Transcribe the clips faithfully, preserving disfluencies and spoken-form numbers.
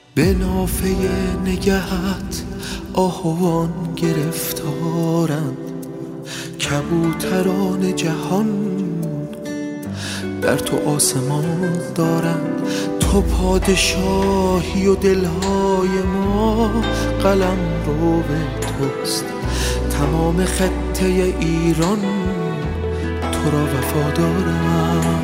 به نافه نگهت آهوان گرفتارند، کبوتران جهان در تو آسمان دارند. تو پادشاهی و دلهای ما قلم رو به توست، تمام خطه ایران تو را وفادارند.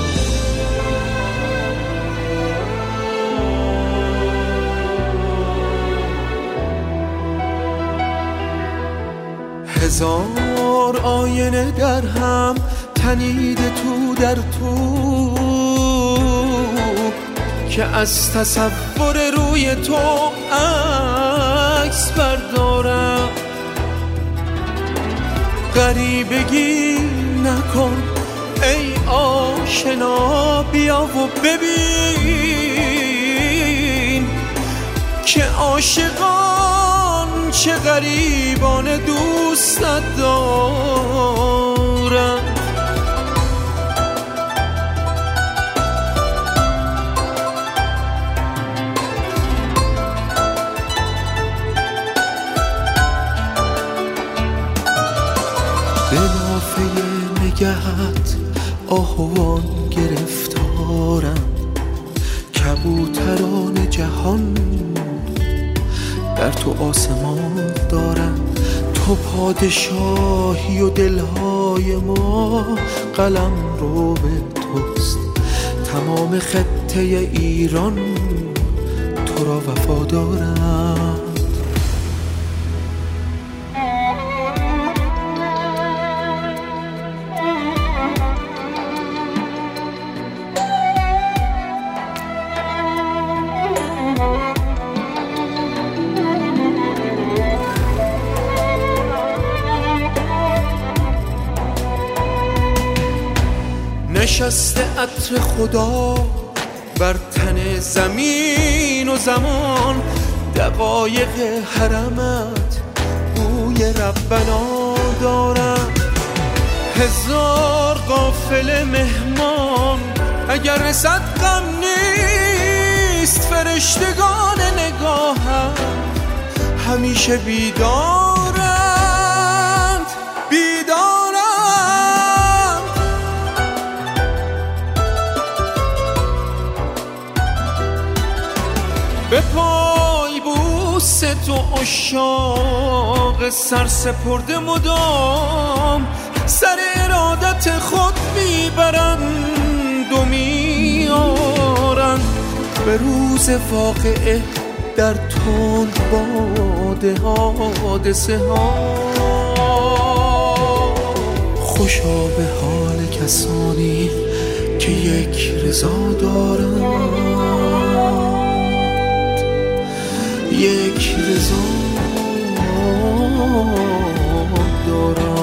هزار آینه در هم تنیده تو در تو، که از تصور روی تو عکس بردارم. غریبگی نکن ای آشنا، بیا و ببین که عاشقان چه غریبان دوستت دارم. به نافه نگهت آهوان گرفتارند، کبوتران جهان در تو آسمان دارند. تو پادشاهی و دلهای ما قلم رو به توست، تمام خطه ایران تو را وفادارند. نشسته عطر خدا بر تن زمین و زمان، دقایق حرمت بوی ربنا دارند. هزار قافله مهمان اگر رسد غم نیست، فرشتگان نگاهم همیشه بیدارند بیدارند. به پای بوس تو عشاق سرسپرده مدام، سر ارادت خود میبرند و میارند. به روز واقعه در تند باد حادثه ها، خوشا به حال کسانی که یک رضا دارند، یک رضا دارم.